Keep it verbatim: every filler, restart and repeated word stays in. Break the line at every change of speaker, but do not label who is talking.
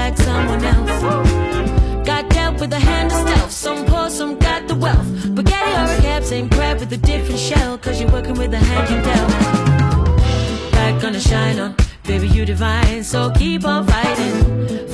like someone else. Got dealt with a hand of stealth. Some poor, some got the wealth. Spaghetti or a cap, same crab with a different shell. Cause you're working with the hand you dealt. Back gonna shine on, baby you divine. So keep on fighting.